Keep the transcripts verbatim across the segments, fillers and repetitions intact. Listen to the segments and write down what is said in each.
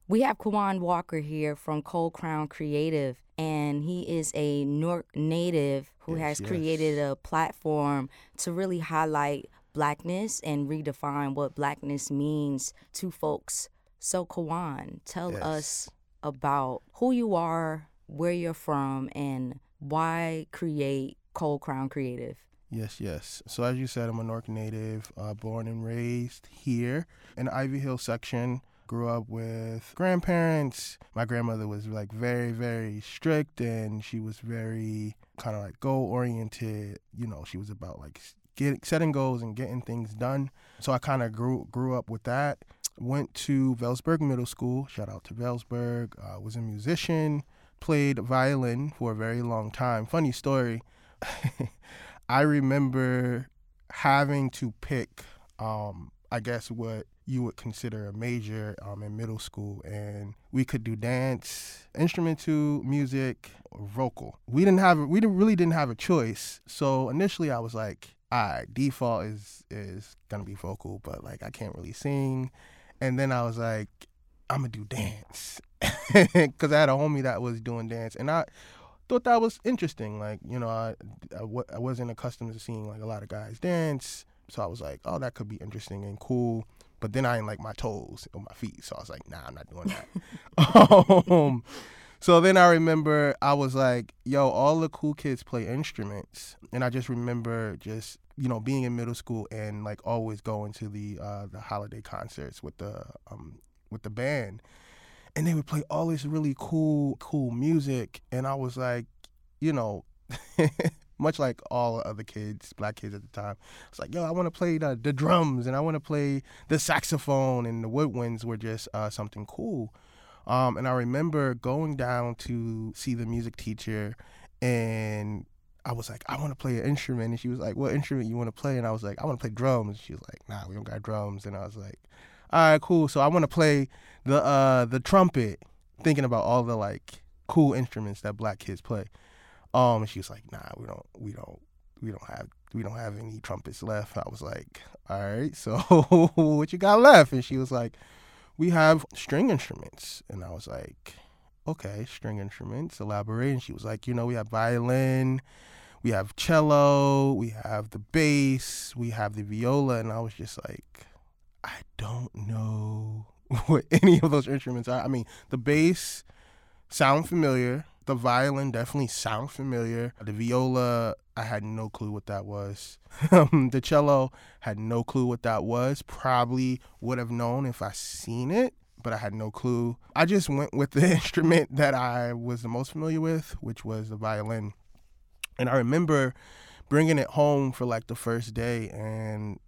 We have Kawan Walker here from Cold Crown Creative, and he is a Newark native who Yes, has created yes. a platform to really highlight blackness and redefine what blackness means to folks. So, Kawan, tell Yes. us about who you are, where you're from, and why create Cold Crown Creative. Yes, yes. So as you said, I'm a Newark native, uh, born and raised here in the Ivy Hill section. Grew up with grandparents. My grandmother was like very, very strict, and she was very kind of like goal oriented. You know, she was about like getting setting goals and getting things done. So I kind of grew grew up with that. Went to Velsburg Middle School. Shout out to Velsburg. Uh, was a musician. Played violin for a very long time. Funny story. I remember having to pick, um, I guess, what you would consider a major um, in middle school, and we could do dance, instrumental, music, or vocal. We didn't have, we didn't, really didn't have a choice. So initially, I was like, all right, default is is gonna be vocal, but like I can't really sing. And then I was like, I'm gonna do dance because I had a homie that was doing dance, and I thought that was interesting. Like, you know, I, I, w- I wasn't accustomed to seeing like a lot of guys dance. So I was like, oh, that could be interesting and cool. But then I didn't like my toes or my feet. So I was like, nah, I'm not doing that. um, so then I remember I was like, yo, all the cool kids play instruments. And I just remember just, you know, being in middle school and like always going to the uh, the holiday concerts with the um, with the band, and they would play all this really cool, cool music. And I was like, you know, much like all other kids, black kids at the time, it's like, yo, I want to play the, the drums and I want to play the saxophone, and the woodwinds were just uh, something cool. Um, and I remember going down to see the music teacher, and I was like, I want to play an instrument. And she was like, what instrument you want to play? And I was like, I want to play drums. And she was like, nah, we don't got drums. And I was like, all right, cool. So I want to play the uh, the trumpet, thinking about all the like cool instruments that black kids play. Um, and she was like, nah, we don't, we don't, we don't have, we don't have any trumpets left. I was like, all right, so what you got left? And she was like, we have string instruments. And I was like, okay, string instruments, elaborate. And she was like, you know, we have violin, we have cello, we have the bass, we have the viola. And I was just like, I don't know what any of those instruments are. I mean, the bass sound familiar. The violin definitely sound familiar. The viola, I had no clue what that was. The cello, had no clue what that was. Probably would have known if I seen it, but I had no clue. I just went with the instrument that I was the most familiar with, which was the violin. And I remember bringing it home for like the first day, and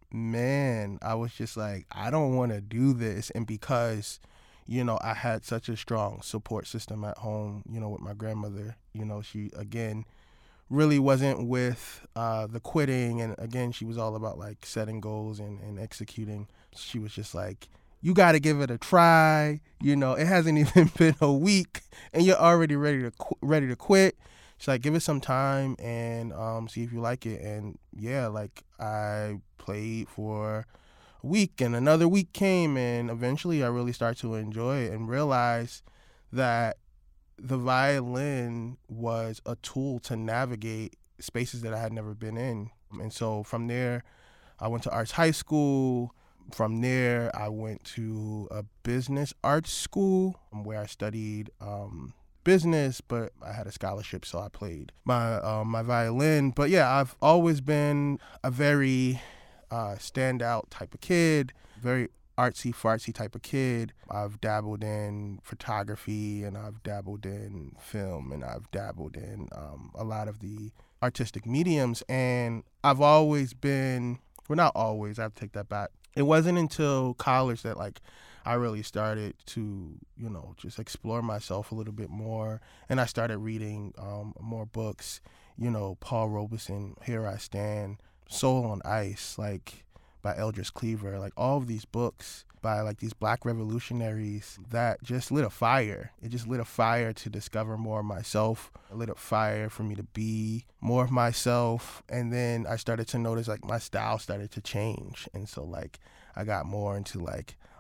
man, I was just like, I don't want to do this. And because, you know, I had such a strong support system at home, you know, with my grandmother, you know, she, again, really wasn't with uh, the quitting. And again, she was all about like setting goals and, and executing. She was just like, you got to give it a try. You know, it hasn't even been a week and you're already ready to qu- ready to quit. She's like, give it some time and um, see if you like it. And yeah, like I played for a week and another week came, and eventually I really started to enjoy it and realize that the violin was a tool to navigate spaces that I had never been in. And so from there, I went to arts high school. From there, I went to a business arts school where I studied um, business, but I had a scholarship, so I played my uh, my violin. But yeah, I've always been a very uh, standout type of kid, very artsy fartsy type of kid. I've dabbled in photography, and I've dabbled in film, and I've dabbled in um, a lot of the artistic mediums. And I've always been, well, not always, I have to take that back. It wasn't until college that like I really started to, you know, just explore myself a little bit more. And I started reading um, more books, you know, Paul Robeson, Here I Stand, Soul on Ice, like by Eldridge Cleaver, like all of these books by like these black revolutionaries that just lit a fire. It just lit a fire to discover more of myself. It lit a fire for me to be more of myself. And then I started to notice like my style started to change. And so like I got more into like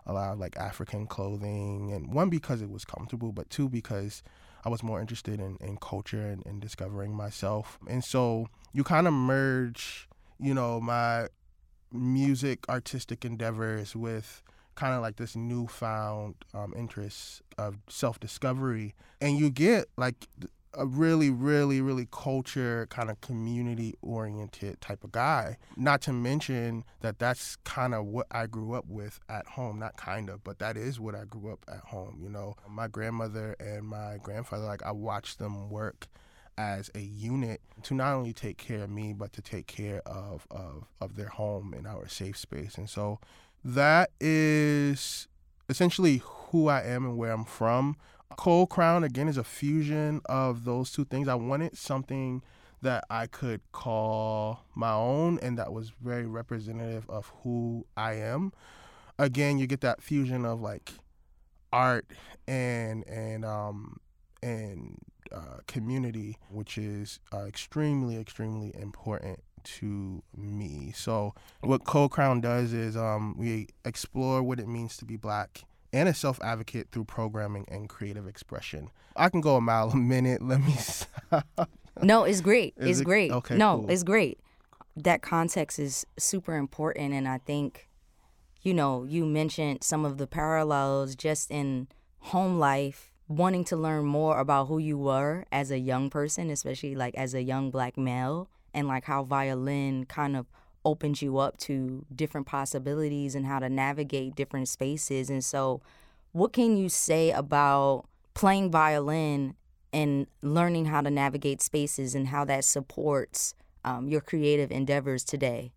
a lot of like African clothing, and one because it was comfortable, but two because I was more interested in, in culture and, and discovering myself. And so you kind of merge, you know, my music artistic endeavors with kind of like this newfound um, interest of self-discovery, and you get like a really, really, really culture kind of community-oriented type of guy. Not to mention that that's kind of what I grew up with at home. Not kind of, but that is what I grew up at home. You know, my grandmother and my grandfather, like I watched them work as a unit to not only take care of me, but to take care of, of, of their home and our safe space. And so that is essentially who I am and where I'm from. Cold Crown, again, is a fusion of those two things. I wanted something that I could call my own and that was very representative of who I am. Again, you get that fusion of like art and and um and uh, community, which is uh, extremely, extremely important to me. So what Cold Crown does is um, we explore what it means to be Black and a self-advocate through programming and creative expression. I can go a mile a minute. Let me stop. No, it's great. Is it's it? great. Okay, no, cool. It's great. That context is super important. And I think, you know, you mentioned some of the parallels just in home life, wanting to learn more about who you were as a young person, especially like as a young Black male, and like how violin kind of opens you up to different possibilities and how to navigate different spaces. And so what can you say about playing violin and learning how to navigate spaces and how that supports um, your creative endeavors today?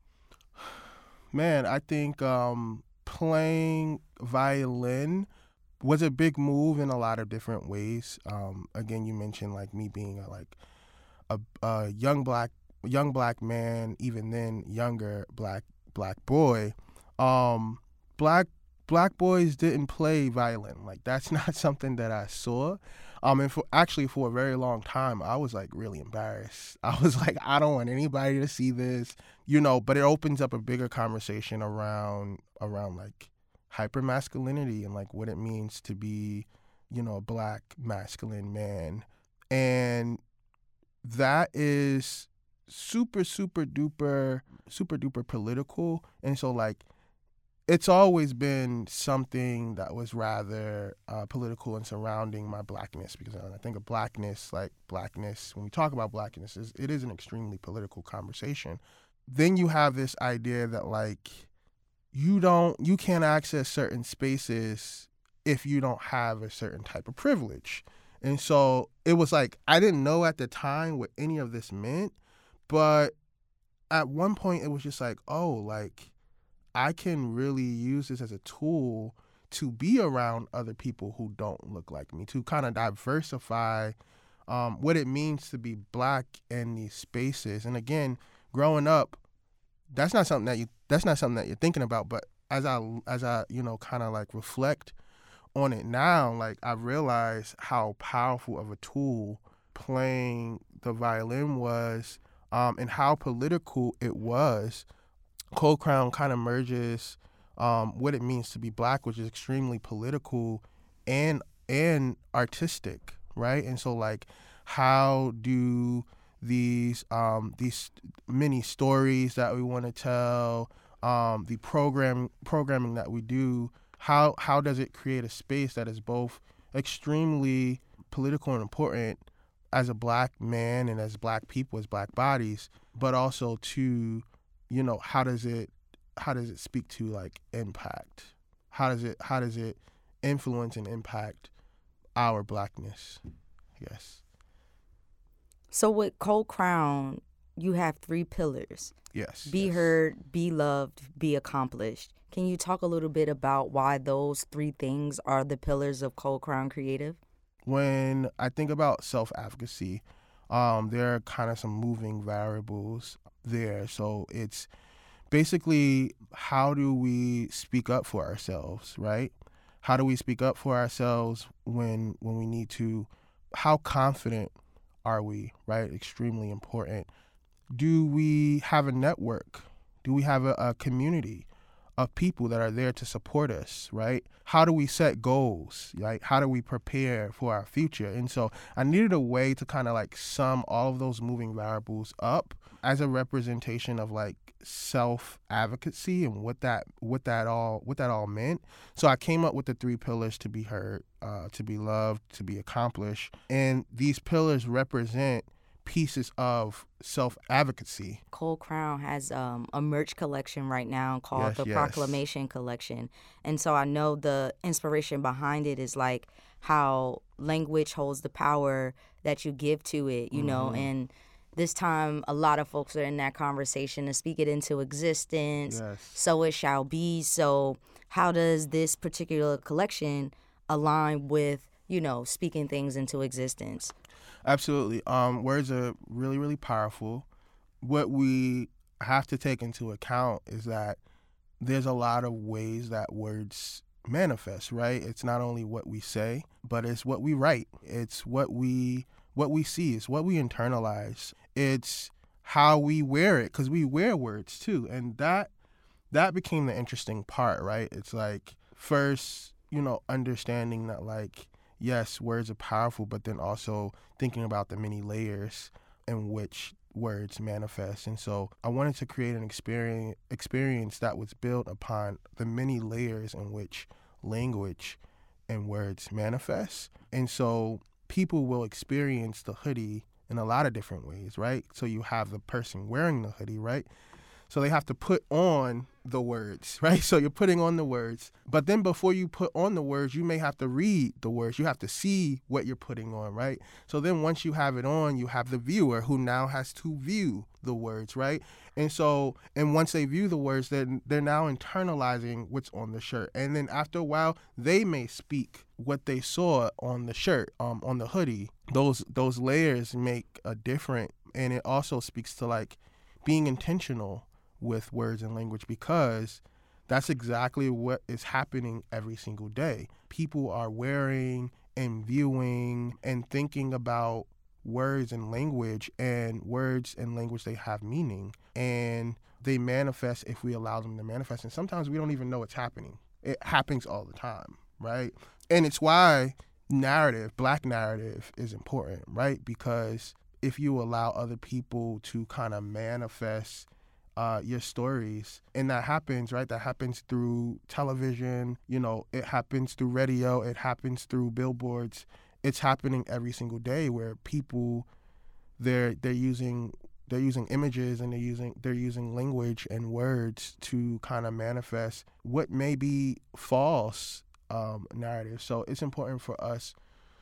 Man, I think um, playing violin was a big move in a lot of different ways. Um, again, you mentioned like me being a, like a, a young black young black man, even then younger black black boy. Um, black black boys didn't play violin. Like that's not something that I saw. Um, and for actually for a very long time, I was like really embarrassed. I was like, I don't want anybody to see this, you know. But it opens up a bigger conversation around around like hypermasculinity and like what it means to be, you know, a Black masculine man, and that is super super duper super duper political. And so like it's always been something that was rather uh, political and surrounding my Blackness, because I think of Blackness, like Blackness, when we talk about Blackness, is it is an extremely political conversation. Then you have this idea that like you don't you can't access certain spaces if you don't have a certain type of privilege. And so it was like I didn't know at the time what any of this meant, but at one point it was just like, oh, like I can really use this as a tool to be around other people who don't look like me, to kind of diversify um, what it means to be Black in these spaces. And again, growing up, that's not something that you that's not something that you're thinking about. But as I as I you know kind of like reflect on it now, like I realize how powerful of a tool playing the violin was, um, and how political it was. Cold Crown kind of merges um, what it means to be Black, which is extremely political and and artistic, right? And so like, how do these um, these many stories that we want to tell, um, the program programming that we do, how how does it create a space that is both extremely political and important as a Black man and as Black people, as Black bodies, but also to, you know, how does it how does it speak to like impact? How does it how does it influence and impact our Blackness? Yes. So with Cold Crown, you have three pillars. Yes. Be yes. heard, be loved, be accomplished. Can you talk a little bit about why those three things are the pillars of Cold Crown Creative? When I think about self-advocacy, um, there are kind of some moving variables there. So it's basically, how do we speak up for ourselves, right? How do we speak up for ourselves when when we need to? How confident are we, right? Extremely important. Do we have a network? Do we have a, a community of people that are there to support us, right? How do we set goals? Like, how do we prepare for our future? And so I needed a way to kind of like sum all of those moving variables up as a representation of like self-advocacy and what that what that all what that all meant. So I came up with the three pillars: to be heard, uh, to be loved, to be accomplished. And these pillars represent pieces of self-advocacy. Cole Crown has um, a merch collection right now called Yes, the yes. Proclamation Collection. And so I know the inspiration behind it is like how language holds the power that you give to it, you mm-hmm. know, and this time a lot of folks are in that conversation to speak it into existence. Yes. So it shall be. So how does this particular collection align with, you know, speaking things into existence? Absolutely. Um, words are really, really powerful. What we have to take into account is that there's a lot of ways that words manifest, right? It's not only what we say, but it's what we write. It's what we what we see. It's what we internalize. It's how we wear it, because we wear words too. And that that became the interesting part, right? It's like, first, you know, understanding that, like, yes, words are powerful, but then also thinking about the many layers in which words manifest. And so I wanted to create an experience experience that was built upon the many layers in which language and words manifest. And so people will experience the hoodie in a lot of different ways, right? So you have the person wearing the hoodie, right? So they have to put on the words, right? So you're putting on the words. But then before you put on the words, you may have to read the words. You have to see what you're putting on, right? So then once you have it on, you have the viewer who now has to view the words, right? And so, and once they view the words, then they're now internalizing what's on the shirt. And then after a while, they may speak what they saw on the shirt, um, on the hoodie. Those those layers make a difference. And it also speaks to like being intentional with words and language, because that's exactly what is happening every single day. People are wearing and viewing and thinking about words and language, and words and language, they have meaning, and they manifest if we allow them to manifest. And sometimes we don't even know it's happening. It happens all the time, right? And it's why narrative, Black narrative, is important, right? Because if you allow other people to kind of manifest Uh, your stories, and that happens, right? That happens through television, you know, it happens through radio, it happens through billboards. It's happening every single day where people, they're they're using they're using images and they're using they're using language and words to kind of manifest what may be false um, narratives. So it's important for us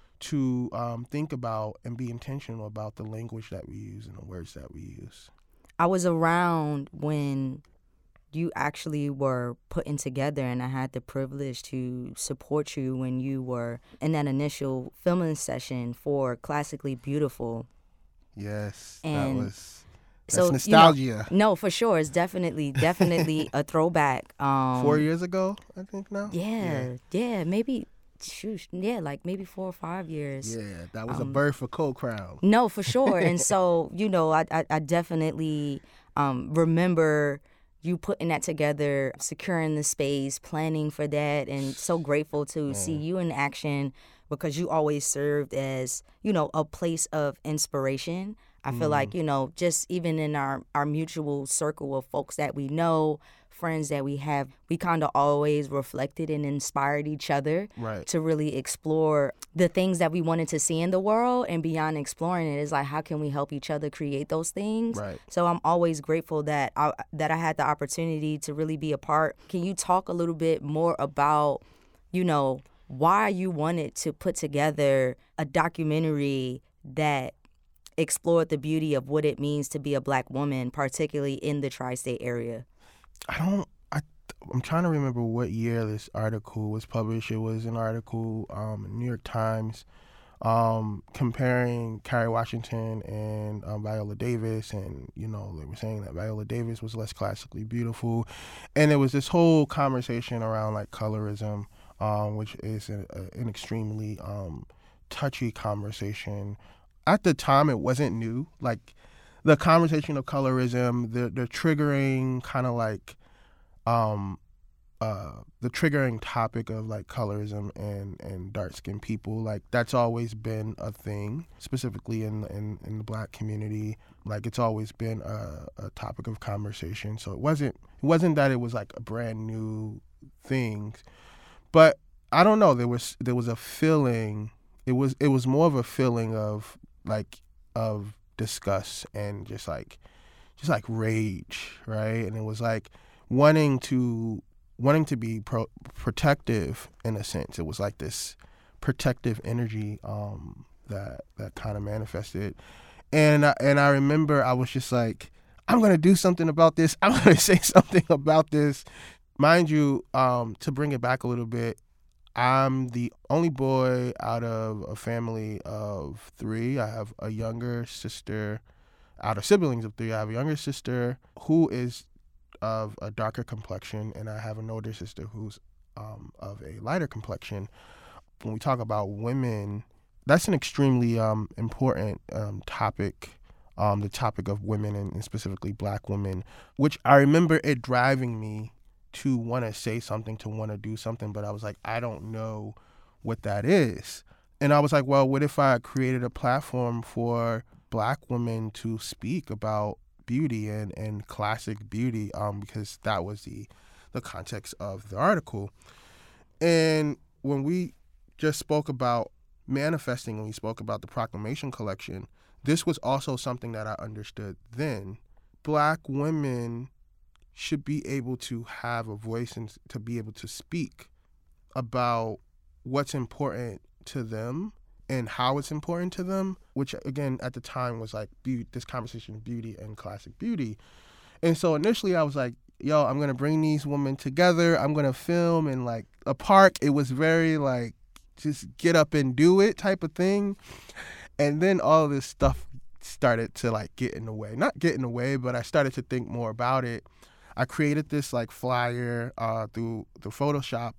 to um, think about and be intentional about the language that we use and the words that we use. I was around when you actually were putting together, and I had the privilege to support you when you were in that initial filming session for Classically Beautiful. Yes, and that was that's so, nostalgia. You know, no, for sure. It's definitely, definitely a throwback. Um, Four years ago, I think now? Yeah, yeah, yeah maybe. Shoot, yeah, like maybe four or five years. Yeah, that was um, a birth for Cole Crown. No, for sure. And so, you know, I I, I definitely um, remember you putting that together, securing the space, planning for that, and so grateful to Man. see you in action, because you always served as, you know, a place of inspiration. I feel mm. like, you know, just even in our, our mutual circle of folks that we know, friends that we have, we kind of always reflected and inspired each other right. to really explore the things that we wanted to see in the world. And beyond exploring it, is like, how can we help each other create those things? Right. So I'm always grateful that I, that I had the opportunity to really be a part. Can you talk a little bit more about, you know, why you wanted to put together a documentary that explored the beauty of what it means to be a Black woman, particularly in the tri-state area? I don't, I, I'm trying to remember what year this article was published. It was an article um, in New York Times um, comparing Kerry Washington and um, Viola Davis. And, you know, they were saying that Viola Davis was less classically beautiful. And there was this whole conversation around, like, colorism, um, which is a, a, an extremely um, touchy conversation. At the time, it wasn't new. Like, the conversation of colorism, the the triggering kind of like um, uh, the triggering topic of like colorism and, and dark skinned people, like that's always been a thing, specifically in, in, in the Black community. Like it's always been a, a topic of conversation. So it wasn't it wasn't that it was like a brand new thing, but I don't know. There was there was a feeling. It was it was more of a feeling of like of disgust and just like just like rage, right? And it was like wanting to. wanting to be pro- protective in a sense. It was like this protective energy um, that that kind of manifested. And I, and I remember I was just like, I'm going to do something about this. I'm going to say something about this. Mind you, um, to bring it back a little bit, I'm the only boy out of a family of three. I have a younger sister. Out of siblings of three, I have a younger sister who is of a darker complexion, and I have an older sister who's um, of a lighter complexion. When we talk about women, that's an extremely um, important um, topic, um, the topic of women and, and specifically Black women, which I remember it driving me to want to say something, to want to do something, but I was like, I don't know what that is. And I was like, well, what if I created a platform for Black women to speak about beauty and, and classic beauty, um, because that was the the context of the article. And when we just spoke about manifesting, when we spoke about the Proclamation Collection, this was also something that I understood then. Black women should be able to have a voice and to be able to speak about what's important to them and how it's important to them, which again at the time was like be- this conversation of beauty and classic beauty. And so initially I was like, yo, I'm gonna bring these women together. I'm gonna film in like a park. It was very like just get up and do it type of thing. And then all of this stuff started to like get in the way. Not get in the way, but I started to think more about it. I created this like flyer uh, through the Photoshop,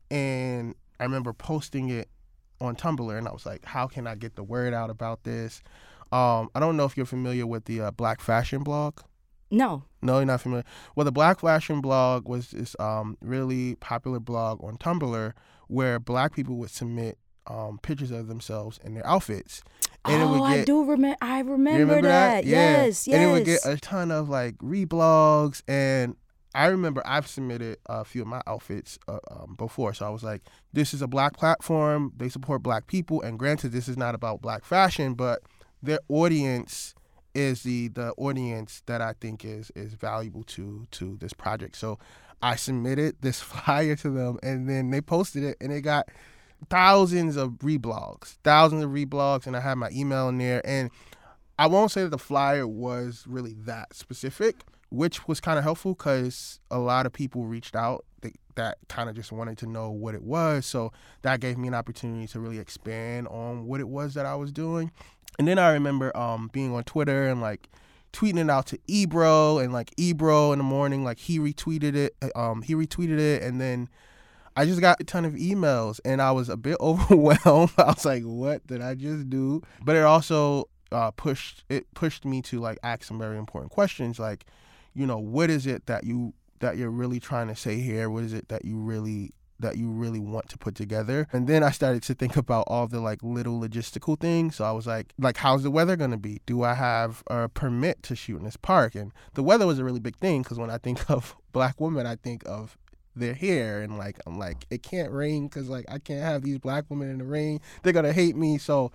and I remember posting it on Tumblr, and I was like, how can I get the word out about this? Um, I don't know if you're familiar with the uh, Black Fashion blog. No. No, you're not familiar. Well, the Black Fashion blog was this um, really popular blog on Tumblr where Black people would submit um, pictures of themselves in their outfits. And oh, it would get, I do remember. I remember, remember that. that. Yeah. Yes, yes. And it would get a ton of like reblogs, and I remember I've submitted a few of my outfits uh, um, before. So I was like, this is a Black platform. They support Black people. And granted, this is not about Black fashion, but their audience is the the audience that I think is is valuable to to this project. So I submitted this flyer to them, and then they posted it, and it got thousands of reblogs, thousands of reblogs, and I had my email in there. And I won't say that the flyer was really that specific, which was kind of helpful because a lot of people reached out that, that kind of just wanted to know what it was. So that gave me an opportunity to really expand on what it was that I was doing. And then I remember um, being on Twitter and like tweeting it out to Ebro, and like Ebro in the morning, like he retweeted it. Um, he retweeted it, and then I just got a ton of emails, and I was a bit overwhelmed. I was like, what did I just do? But it also uh, pushed it pushed me to like ask some very important questions, like, you know, what is it that you that you're really trying to say here? What is it that you really that you really want to put together? And then I started to think about all the like little logistical things. So I was like, like, how's the weather going to be? Do I have a permit to shoot in this park? And the weather was a really big thing because when I think of Black women, I think of their hair, and like I'm like, it can't rain because like I can't have these Black women in the rain. They're gonna hate me. So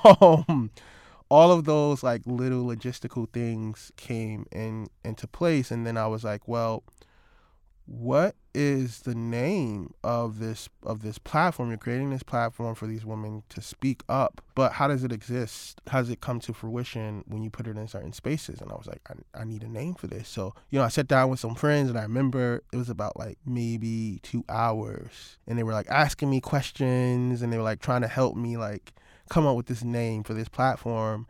um all of those like little logistical things came in into place, and then I was like, well, what is the name of this of this platform? You're creating this platform for these women to speak up, but how does it exist? How does it come to fruition when you put it in certain spaces? And I was like, I, I need a name for this. So, you know, I sat down with some friends, and I remember it was about like maybe two hours, and they were like asking me questions, and they were like trying to help me like come up with this name for this platform.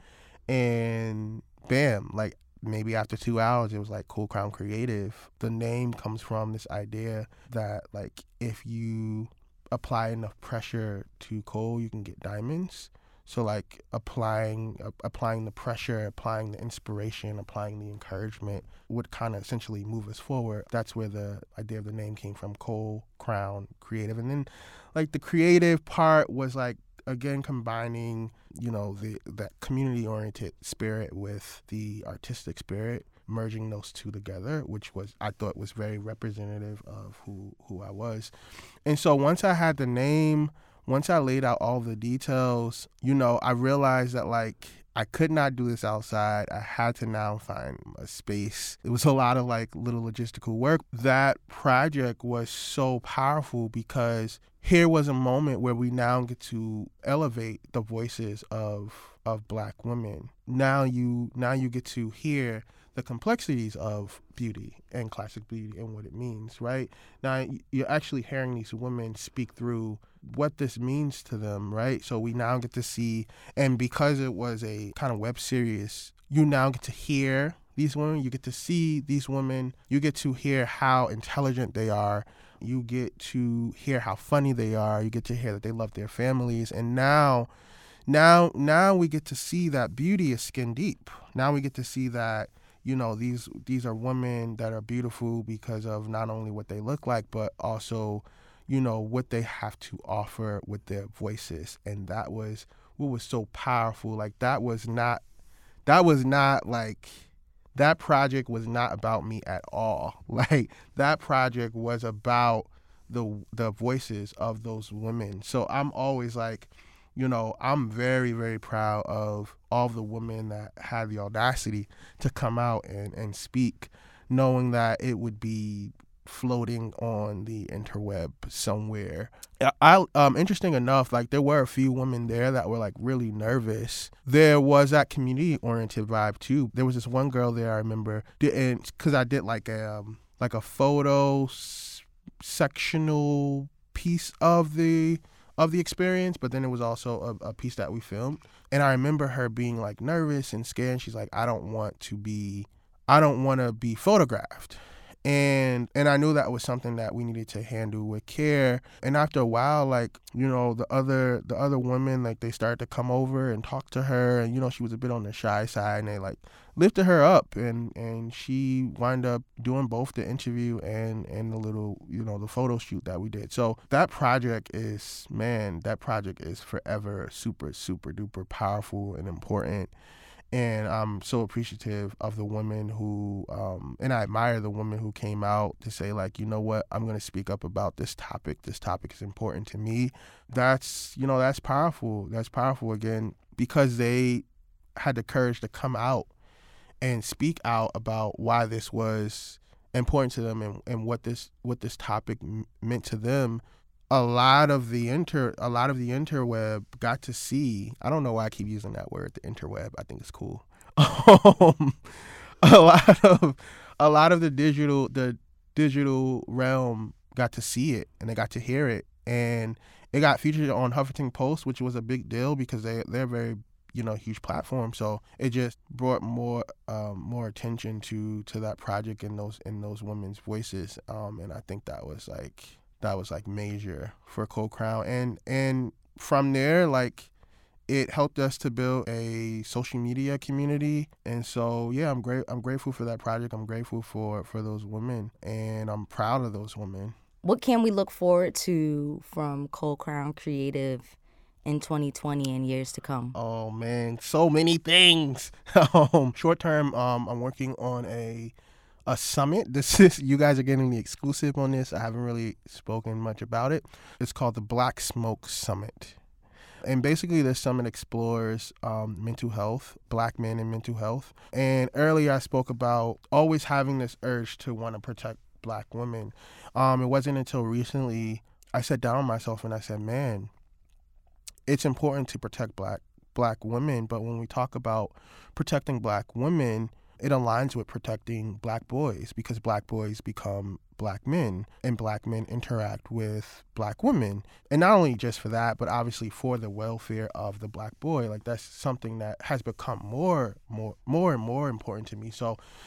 And bam, like maybe after two hours, it was like Cool Crown Creative. The name comes from this idea that like if you apply enough pressure to coal, you can get diamonds. So like applying uh, applying the pressure, applying the inspiration, applying the encouragement would kind of essentially move us forward. That's where the idea of the name came from, Cole Crown Creative. And then like the creative part was like, again, combining, you know, the that community-oriented spirit with the artistic spirit, merging those two together, which was, I thought was very representative of who, who I was. And so once I had the name, once I laid out all the details, you know, I realized that like I could not do this outside. I had to now find a space. It was a lot of like little logistical work. That project was so powerful because here was a moment where we now get to elevate the voices of of Black women. Now you now you get to hear the complexities of beauty and classic beauty and what it means, right? Now you're actually hearing these women speak through what this means to them, right? So we now get to see, and because it was a kind of web series, you now get to hear these women, you get to see these women, you get to hear how intelligent they are, you get to hear how funny they are, you get to hear that they love their families, and now now now we get to see that beauty is skin deep. Now we get to see that, you know, these these are women that are beautiful because of not only what they look like, but also, you know, what they have to offer with their voices. And that was what was so powerful. Like that was not, that was not like, that project was not about me at all. Like that project was about the the voices of those women. So I'm always like, you know, I'm very, very proud of all the women that had the audacity to come out and, and speak, knowing that it would be floating on the interweb somewhere. I, um, interesting enough, like there were a few women there that were like really nervous. There was that community-oriented vibe too. There was this one girl there I remember, and because I did like a um, like a photo s- sectional piece of the of the experience, but then it was also a, a piece that we filmed. And I remember her being like nervous and scared. She's like, I don't want to be, I don't want to be photographed. And and I knew that was something that we needed to handle with care. And after a while, like, you know, the other the other women, like they started to come over and talk to her. And, you know, she was a bit on the shy side, and they like lifted her up, and, and she wound up doing both the interview and, and the little, you know, the photo shoot that we did. So that project is, man, that project is forever super, super duper powerful and important. And I'm so appreciative of the women who, um, and I admire the women who came out to say, like, you know what, I'm going to speak up about this topic. This topic is important to me. That's, you know, that's powerful. That's powerful, again, because they had the courage to come out and speak out about why this was important to them and, and what this what this topic m- meant to them. A lot of the inter a lot of the interweb got to see. I don't know why I keep using that word, the interweb. I think it's cool. Um, a lot of a lot of the digital the digital realm got to see it, and they got to hear it, and it got featured on Huffington Post, which was a big deal because they they're very, you know, huge platform. So it just brought more um, more attention to to that project and those in those women's voices. Um, and I think that was like. That was like major for Cole Crown. And and from there, like it helped us to build a social media community. And so yeah, I'm great I'm grateful for that project. I'm grateful for, for those women, and I'm proud of those women. What can we look forward to from Cole Crown Creative in twenty twenty and years to come? Oh man, so many things. um, short term, um, I'm working on a a summit. This is, you guys are getting the exclusive on this. I haven't really spoken much about it. It's called the Black Smoke Summit. And basically this summit explores um, mental health, Black men and mental health. And earlier I spoke about always having this urge to want to protect Black women. Um, it wasn't until recently I sat down with myself and I said, man, it's important to protect Black Black women. But when we talk about protecting Black women, it aligns with protecting Black boys, because Black boys become Black men and Black men interact with Black women. And not only just for that, but obviously for the welfare of the Black boy. Like that's something that has become more, more, more and more important to me. So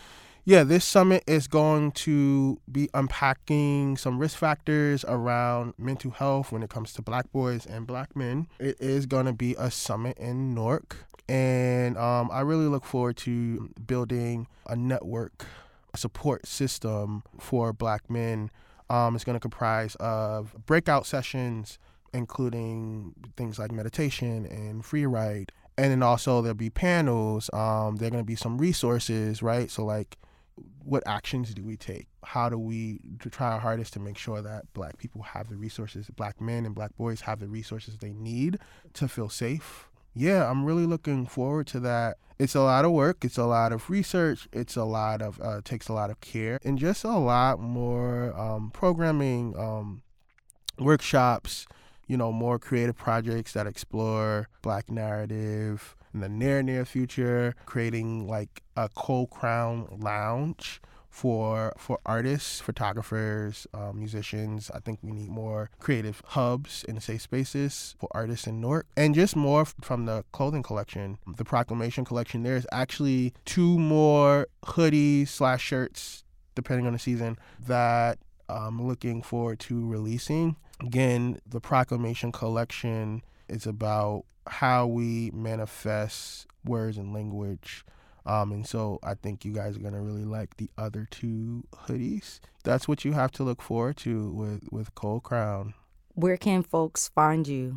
Yeah, this summit is going to be unpacking some risk factors around mental health when it comes to Black boys and Black men. It is going to be a summit in Newark, and um, I really look forward to building a network, a support system for Black men. Um, it's going to comprise of breakout sessions, including things like meditation and free write. And then also there'll be panels. Um, there are going to be some resources, right? So like, what actions do we take? How do we to try our hardest to make sure that Black people have the resources, Black men and Black boys have the resources they need to feel safe? Yeah, I'm really looking forward to that. It's a lot of work. It's a lot of research. It's a lot of, uh, takes a lot of care, and just a lot more um, programming, um, workshops, you know, more creative projects that explore Black narrative in the near, near future, creating like a Cole Crown lounge for for artists, photographers, um, musicians. I think we need more creative hubs and safe spaces for artists in Newark. And just more from the clothing collection, the Proclamation collection. There's actually two more hoodies slash shirts, depending on the season, that I'm looking forward to releasing. Again, the Proclamation collection is about how we manifest words and language. Um, and so I think you guys are going to really like the other two hoodies. That's what you have to look forward to with, with Cole Crown. Where can folks find you?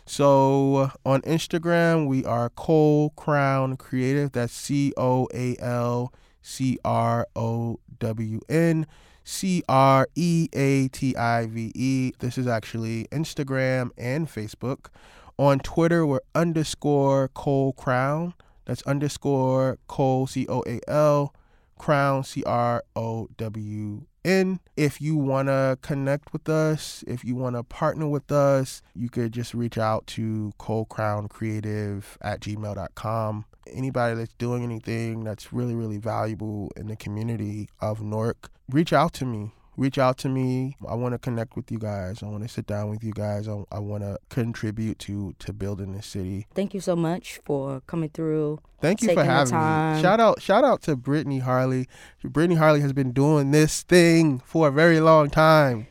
So on Instagram, we are Cole Crown Creative. That's C O A L C R O W N. C R E A T I V E. This is actually Instagram and Facebook. On Twitter, we're underscore Cole Crown. That's underscore Cole, C O A L, Crown, C R O W N. If you want to connect with us, if you want to partner with us, you could just reach out to Cole Crown Creative at gmail dot com. Anybody that's doing anything that's really, really valuable in the community of Newark, reach out to me. Reach out to me. I want to connect with you guys. I want to sit down with you guys. I, I want to contribute to to building this city. Thank you so much for coming through. Thank you for having me. Shout out, shout out to Brittany Harley. Brittany Harley has been doing this thing for a very long time.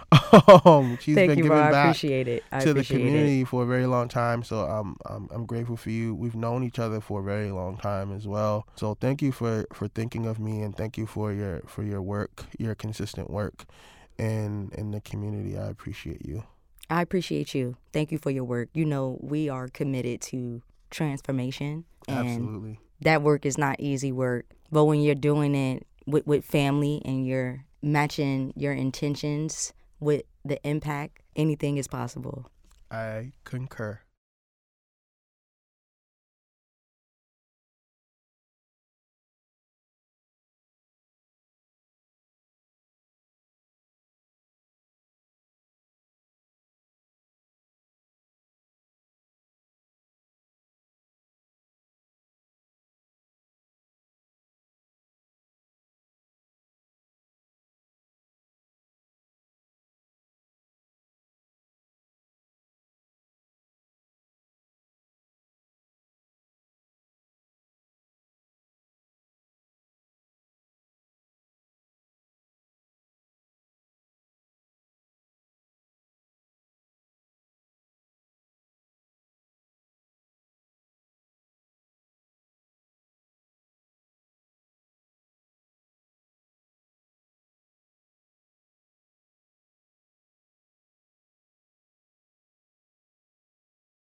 Um, she's Thank been you, giving bro. I back appreciate it. I to the appreciate community it. for a very long time. So um, I'm I'm grateful for you. We've known each other for a very long time as well. So thank you for, for thinking of me, and thank you for your for your work, your consistent work in in the community. I appreciate you. I appreciate you. Thank you for your work. You know, we are committed to transformation. And Absolutely. that work is not easy work. But when you're doing it with, with family and you're matching your intentions with the impact, anything is possible. I concur.